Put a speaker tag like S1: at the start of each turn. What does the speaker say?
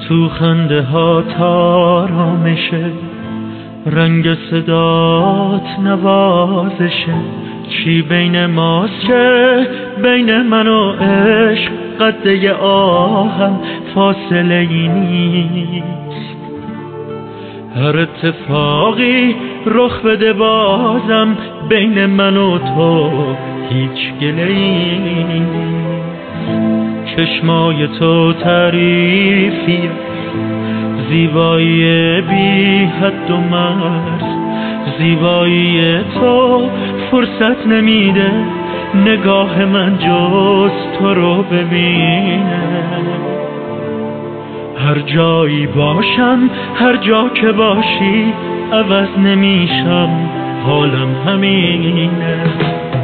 S1: تو خنده ها آرامشه، رنگ صدات نوازشه. چی بین ماست که بین من و عشق قده آهم فاصله ای نیست. هر اتفاقی رخ بده بازم بین من و تو هیچ گله‌ای نیست. چشمای تو تعریفی زیبایی بی حد و مرز، زیبایی تو فرصت نمیده نگاه من جز تو رو ببینه. هر جایی باشم هر جا که باشی عوض نمیشم، حالم همینه.